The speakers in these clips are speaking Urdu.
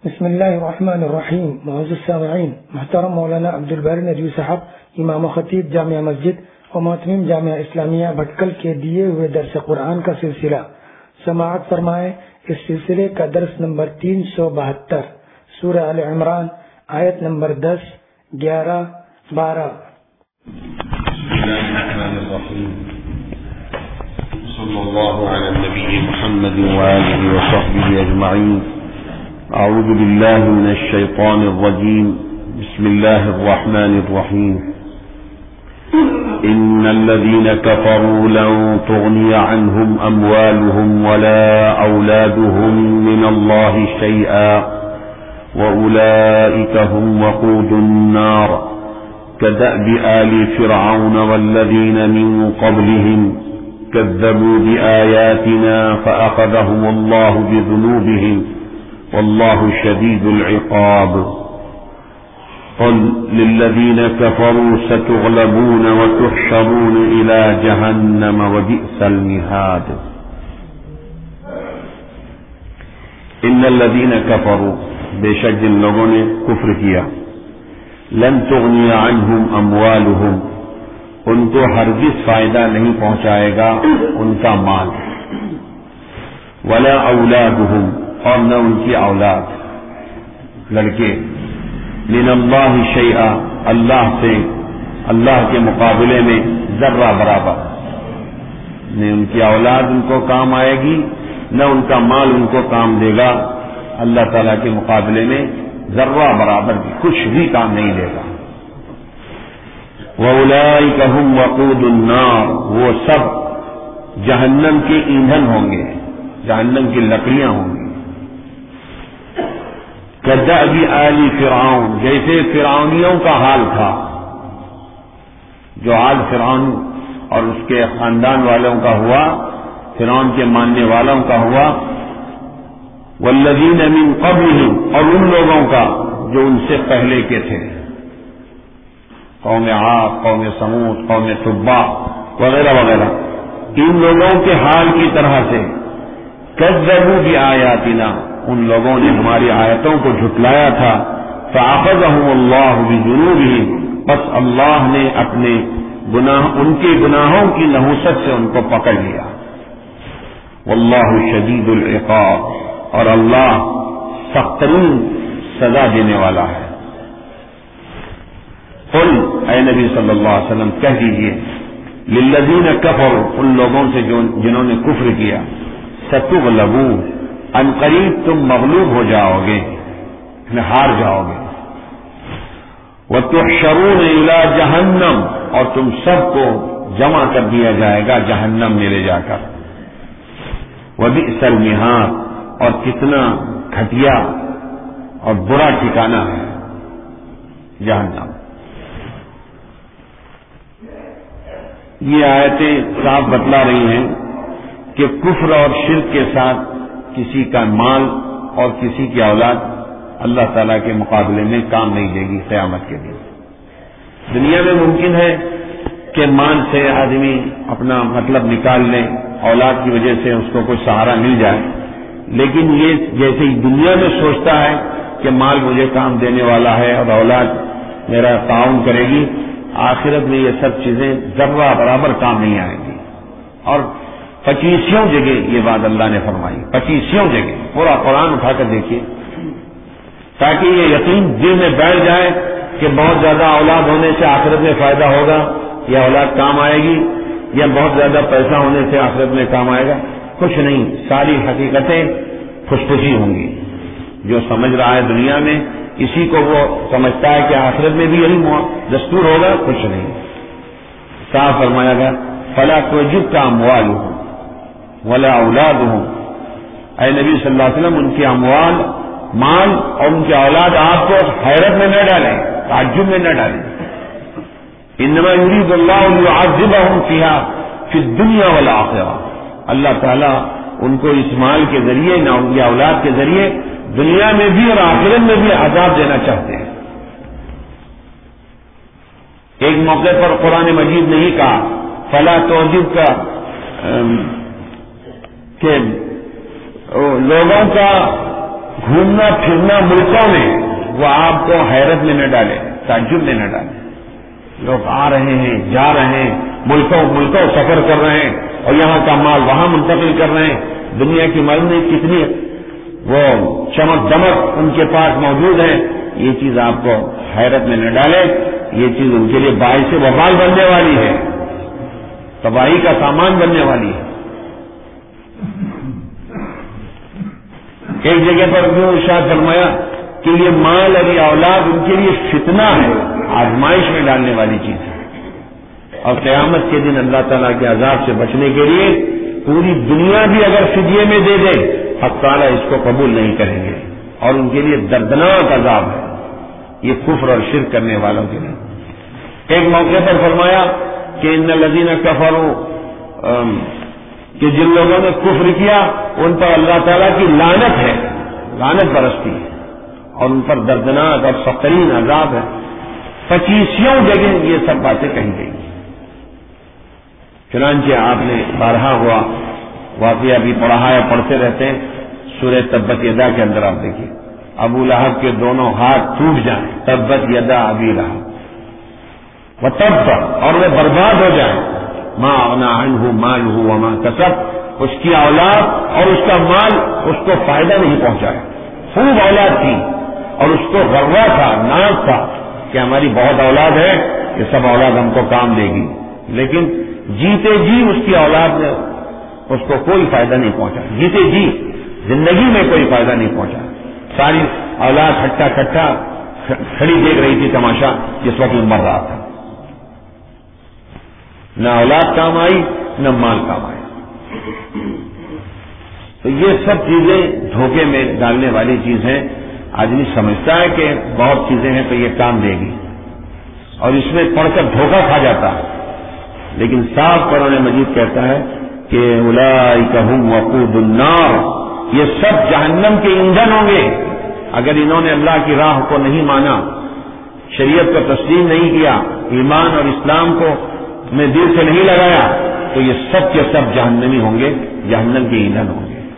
بسم اللہ الرحمن الرحیم. معزز سامعین، محترم مولانا عبدالباری ندوی صاحب، امام و خطیب جامعہ مسجد اور محتمم جامعہ اسلامیہ بھٹکل کے دیے ہوئے درس قرآن کا سلسلہ سماعت فرمائے. اس سلسلے کا درس نمبر 372، سورہ آل عمران، آیت نمبر 10، 11، 12. بسم اللہ الرحمن الرحیم. صلی اللہ علی النبی محمد وآلہ وصحبہ اجمعین. اعوذ باللہ من الشیطان الرجیم. بسم اللہ الرحمن الرحیم. ان الذين كفروا لن تغني عنهم اموالهم ولا اولادهم من الله شيئا واولئك هم وقود النار كدأب آل فرعون والذين من قبلهم كذبوا بآياتنا فأخذهم الله بذنوبهم والله شديد العقاب. قل للذين كفروا ستغلبون وتحشرون إلى جهنم وبئس المهاد. ان الذين كفروا، بے شک جن لوگوں نے کفر کیا، لن تغنی عنہم اموالہم، ان کو ہرگز فائدہ نہیں پہنچائے گا ان کا مال، ولا اولادہم، اور نہ ان کی اولاد لڑکے، من اللہ شیئا، اللہ سے، اللہ کے مقابلے میں ذرہ برابر، نہ ان کی اولاد ان کو کام آئے گی، نہ ان کا مال ان کو کام دے گا. اللہ تعالیٰ کے مقابلے میں ذرہ برابر بھی کچھ بھی کام نہیں دے گا. وَأُولَئِكَ هُمْ وَقُودُ النَّارِ، وہ سب جہنم کے ایندھن ہوں گے، جہنم کی لکڑیاں ہوں گی. كدأب آل فرعون، جیسے فرعونیوں کا حال تھا، جو حال فرعون اور اس کے خاندان والوں کا ہوا، فرعون کے ماننے والوں کا ہوا، والذین من قبلہم، اور ان لوگوں کا جو ان سے پہلے کے تھے، قوم عاد، قوم سمود، قوم تبع وغیرہ وغیرہ، ان لوگوں کے حال کی طرح سے. کذبوا بآیاتنا، ان لوگوں نے ہماری آیتوں کو جھٹلایا تھا. فأخذهم اللہ بذنوبہم، بس اللہ نے اپنے گناہ، ان کے گناہوں کی نحوست سے ان کو پکڑ لیا. واللہ شدید العقاب، اور اللہ سخت ترین سزا دینے والا ہے. قل، اے نبی صلی اللہ علیہ وسلم کہہ دیجئے، للذین کفروا، ان لوگوں سے جنہوں نے کفر کیا، ستغلبون، ان قریب تم مغلوب ہو جاؤ گے، ہار جاؤ گے. وتحشرون الی جہنم، اور تم سب کو جمع کر دیا جائے گا جہنم میں لے جا کر. وبئس المہاد، اور کتنا گھٹیا اور برا ٹھکانہ ہے جہنم. یہ آیتیں صاف بتلا رہی ہیں کہ کفر اور شرک کے ساتھ کسی کا مال اور کسی کی اولاد اللہ تعالیٰ کے مقابلے میں کام نہیں دے گی قیامت کے دن. دنیا میں ممکن ہے کہ مال سے آدمی اپنا مطلب نکال لے، اولاد کی وجہ سے اس کو کوئی سہارا مل جائے، لیکن یہ جیسے ہی دنیا میں سوچتا ہے کہ مال مجھے کام دینے والا ہے اور اولاد میرا تعاون کرے گی، آخرت میں یہ سب چیزیں ذرہ برابر کام نہیں آئیں گی. اور 25 جگہ یہ بات اللہ نے فرمائی، 25 جگہ، پورا قرآن اٹھا کر دیکھیے، تاکہ یہ یقین دل میں بیٹھ جائے کہ بہت زیادہ اولاد ہونے سے آخرت میں فائدہ ہوگا، یا اولاد کام آئے گی، یا بہت زیادہ پیسہ ہونے سے آخرت میں کام آئے گا. کچھ نہیں، ساری حقیقتیں پھسپھسی ہوں گی. جو سمجھ رہا ہے دنیا میں، اسی کو وہ سمجھتا ہے کہ آخرت میں بھی یہی دستور ہوگا. کچھ نہیں، صاف فرمایا گیا فلا تعجبک اموالہم ولا اولادہم. اے نبی صلی اللہ علیہ وسلم، ان کی اموال، مال اور ان کی اولاد آپ کو حیرت میں نہ ڈالیں، تعجب میں نہ ڈالیں. انما یرید اللہ لیعذبہم فیہا فی الدنیا والآخرہ، اللہ تعالیٰ ان کو اس مال کے ذریعے، نہ ان کی اولاد کے ذریعے، دنیا میں بھی اور آخرت میں بھی عذاب دینا چاہتے ہیں. ایک موقع پر قرآن مجید نے ہی کہا فلا تعجبک، کہ لوگوں کا گھومنا پھرنا ملکوں میں وہ آپ کو حیرت میں نہ ڈالے، تعجب میں نہ ڈالے. لوگ آ رہے ہیں، جا رہے ہیں، ملکوں سفر کر رہے ہیں اور یہاں کا مال وہاں منتقل کر رہے ہیں. دنیا کی مرضی کتنی وہ چمک دمک ان کے پاس موجود ہے. یہ چیز آپ کو حیرت میں نہ ڈالے. یہ چیز ان کے لیے باعث وبال بننے والی ہے، تباہی کا سامان بننے والی ہے. ایک جگہ پر یوں ارشاد فرمایا کہ یہ مال اور یہ اولاد ان کے لیے فتنہ ہے، آزمائش میں ڈالنے والی چیز ہے. اور قیامت کے دن اللہ تعالیٰ کے عذاب سے بچنے کے لیے پوری دنیا بھی اگر فدیے میں دے دے حق تعالیٰ اس کو قبول نہیں کریں گے اور ان کے لیے دردناک عذاب ہے یہ کفر اور شرک کرنے والوں کے لیے. ایک موقع پر فرمایا کہ ان الذین کفروا کہ جن لوگوں نے کفر کیا ان پر اللہ تعالیٰ کی لعنت ہے، لعنت برستی ہے اور ان پر دردناک اور سخترین عذاب ہے. 25 جگہ یہ سب باتیں کہی گئی. چنانچہ آپ نے بارہا ہوا واقعہ بھی پڑھا ہے، پڑھتے رہتے ہیں. سورہ تبت یدا کے اندر آپ دیکھیے ابو لہب کے دونوں ہاتھ ٹوٹ جائیں، تبت یدا ابی لہب وتب، اور وہ برباد ہو جائیں. ما اغنی عنہ مالہ وما کسب، اس کی اولاد اور اس کا مال اس کو فائدہ نہیں پہنچایا. خوب اولاد تھی اور اس کو غرہ تھا، ناز تھا کہ ہماری بہت اولاد ہے، یہ سب اولاد ہم کو کام دے گی. لیکن جیتے جی اس کی اولاد نے اس کو کوئی فائدہ نہیں پہنچا. جیتے جی زندگی میں کوئی فائدہ نہیں پہنچا. ساری اولاد ہٹا کٹا کھڑی دیکھ رہی تھی تماشا جس وقت مر رہا تھا. نہ اولاد کام آئی نہ مال کام آیا. تو یہ سب چیزیں دھوکے میں ڈالنے والی چیز ہیں. آدمی سمجھتا ہے کہ بہت چیزیں ہیں تو یہ کام دے گی اور اس میں پڑھ کر دھوکہ کھا جاتا ہے. لیکن صاف قرآن مجید کہتا ہے کہ اولئک ھم وقود النار، یہ سب جہنم کے ایندھن ہوں گے. اگر انہوں نے اللہ کی راہ کو نہیں مانا، شریعت کو تسلیم نہیں کیا، ایمان اور اسلام کو میں دل سے نہیں لگایا تو یہ سب کے سب جہنمی ہوں گے، جہنم کے ایندھن ہوں گے.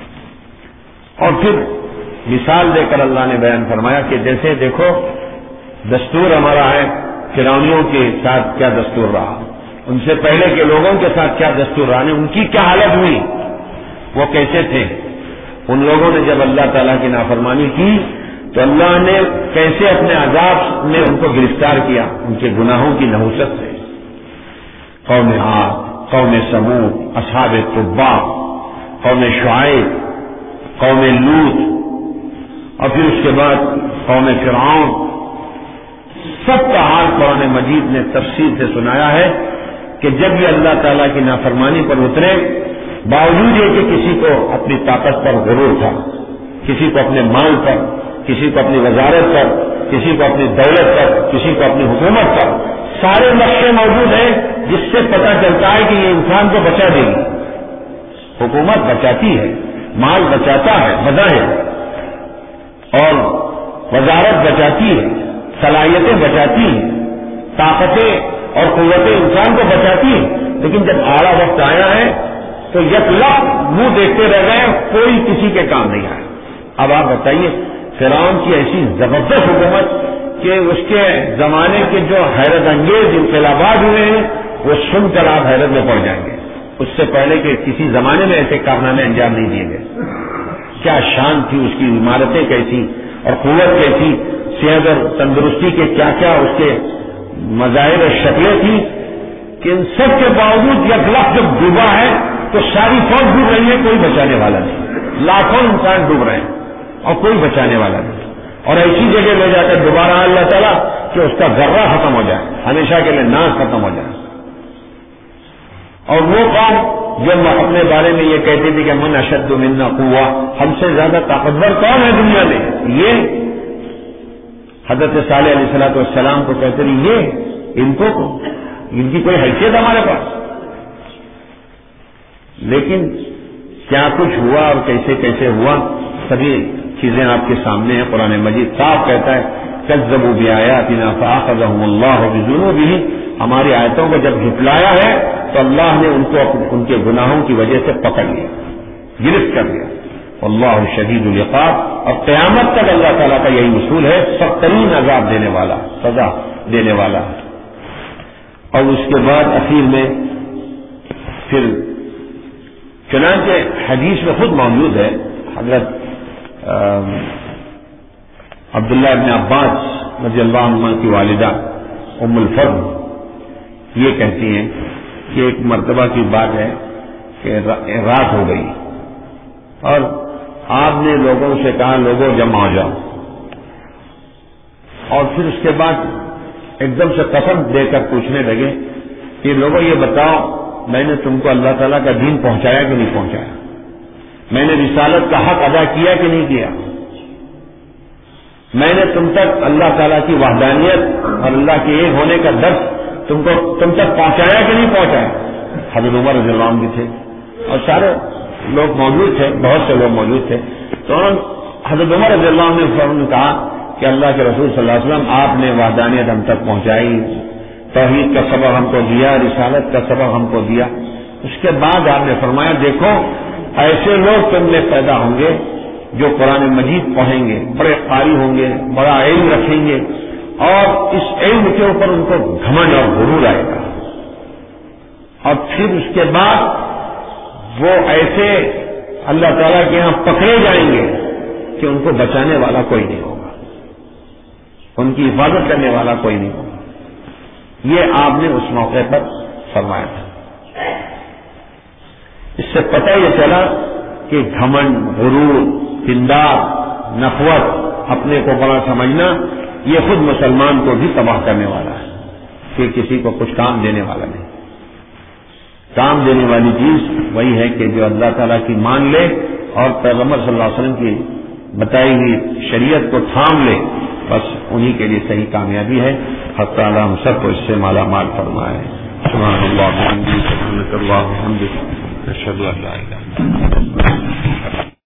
اور پھر مثال دے کر اللہ نے بیان فرمایا کہ جیسے دیکھو دستور ہمارا ہے، فرعونیوں کے ساتھ کیا دستور رہا، ان سے پہلے کے لوگوں کے ساتھ کیا دستور رہا، ان کی کیا حالت ہوئی، وہ کیسے تھے. ان لوگوں نے جب اللہ تعالیٰ کی نافرمانی کی تو اللہ نے کیسے اپنے عذاب میں ان کو گرفتار کیا ان کے گناہوں کی نحوست سے. قوم عاد، قوم ثمود، اصحاب تبع، قوم شعیب، قوم لوط اور پھر اس کے بعد قوم فرعون. سب کا حال قرآن مجید نے تفصیل سے سنایا ہے کہ جب یہ اللہ تعالیٰ کی نافرمانی پر اترے، باوجود یہ کہ کسی کو اپنی طاقت پر غرور تھا، کسی کو اپنے مال پر، کسی کو اپنی وزارت پر، کسی کو اپنی دولت پر، کسی کو اپنی حکومت پر، سارے نقشے موجود ہیں جس سے پتہ چلتا ہے کہ یہ انسان کو بچا دے گی. حکومت بچاتی ہے، مال بچاتا ہے بظاہر، اور وزارت بچاتی ہے، صلاحیتیں بچاتی ہیں، طاقتیں اور قوتیں انسان کو بچاتی ہیں. لیکن جب آڑا وقت آیا ہے تو یک لخت منہ دیکھتے رہ گئے، کوئی کسی کے کام نہیں آیا. اب آپ بتائیے فرعون کی ایسی زبردست حکومت کہ اس کے زمانے کے جو حیرت انگیز انقلابات ہوئے ہیں وہ سن کر آپ حیرت میں پڑ جائیں گے. اس سے پہلے کہ کسی زمانے میں ایسے کارنامے انجام نہیں دیے گئے. کیا شان تھی اس کی، عمارتیں کیسی اور قوت کیسی، صحت اور تندرستی کے کیا کیا اس کے مظاہر اور شکلیں تھیں کہ ان سب کے باوجود یک لخت جب ڈوبا ہے تو ساری فوج ڈوب رہی ہے، کوئی بچانے والا نہیں. لاکھوں انسان ڈوب رہے ہیں اور کوئی بچانے والا نہیں. اور ایسی جگہ لے جا کر دوبارہ اللہ تعالیٰ کہ اس کا ذرہ ختم ہو جائے، ہمیشہ کے لیے ناز ختم ہو جائے. اور وہ قوم جو اپنے بارے میں یہ کہتے تھے کہ من اشد منا قوہ، ہم سے زیادہ طاقتور کون ہے دنیا میں، یہ حضرت صالح علیہ السلام کو کہتے تھے یہ ان کی کوئی حیثیت ہمارے پاس. لیکن کیا کچھ ہوا اور کیسے کیسے ہوا سبھی چیزیں آپ کے سامنے ہیں. قرآن مجید صاف کہتا ہے کذبوا بآیاتنا فأخذهم اللہ بذنوبهم، ہماری آیتوں کو جب جھٹلایا ہے تو اللہ نے ان کو ان کے گناہوں کی وجہ سے پکڑ لیا، گرفت کر لیا. اللہ شدید العقاب، اور قیامت تک اللہ تعالیٰ کا یہی اصول ہے، سخت ترین عذاب دینے والا، سزا دینے والا۔ اور اس کے بعد اخیر میں پھر چنانچہ حدیث میں خود موجود ہے، حضرت عبداللہ ابن عباس رضی اللہ عنہ کی والدہ ام الفضل یہ کہتی ہیں کہ ایک مرتبہ کی بات ہے کہ رات ہو گئی اور آپ نے لوگوں سے کہا لوگوں جمع ہو جاؤ، اور پھر اس کے بعد ایک دم سے قسم دے کر پوچھنے لگے کہ لوگوں یہ بتاؤ میں نے تم کو اللہ تعالیٰ کا دین پہنچایا کہ نہیں پہنچایا، میں نے رسالت کا حق ادا کیا کہ نہیں کیا، میں نے تم تک اللہ تعالیٰ کی وحدانیت اور اللہ کے ایک ہونے کا درس تم تک پہنچایا کہ نہیں پہنچایا۔ حضرت عمر رضی اللہ عنہ بھی تھے اور سارے لوگ موجود تھے، بہت سے لوگ موجود تھے، تو حضرت عمر رضی اللہ عنہ نے کہا کہ اللہ کے رسول صلی اللہ علیہ وسلم آپ نے وحدانیت ہم تک پہنچائی، توحید کا سبق ہم کو دیا، رسالت کا سبق ہم کو دیا۔ اس کے بعد آپ نے فرمایا دیکھو ایسے لوگ تم میں پیدا ہوں گے جو قرآن مجید پڑھیں گے، بڑے قاری ہوں گے، بڑا علم رکھیں گے، اور اس علم کے اوپر ان کو گھمنڈ اور غرور آئے گا، اور پھر اس کے بعد وہ ایسے اللہ تعالیٰ کے یہاں پکڑے جائیں گے کہ ان کو بچانے والا کوئی نہیں ہوگا، ان کی حفاظت کرنے والا کوئی نہیں ہوگا۔ یہ آپ نے اس موقع پر فرمایا تھا۔ اس سے پتہ یہ چلا کہ گھمنڈ، غرور، پندار، نخوت، اپنے کو بڑا سمجھنا یہ خود مسلمان کو بھی تباہ کرنے والا ہے، کہ کسی کو کچھ کام دینے والا نہیں۔ کام دینے والی چیز وہی ہے کہ جو اللہ تعالیٰ کی مان لے اور پیغمبر صلی اللہ علیہ وسلم کی بتائی ہوئی شریعت کو تھام لے، بس انہی کے لیے صحیح کامیابی ہے۔ حق تعالیٰ ہم سب کو اس سے مالا مال فرمائے۔ سبحان اللہ وبحمدہ، سبحانک اللہم وبحمدک، اشہد ان لا الہ الا انت۔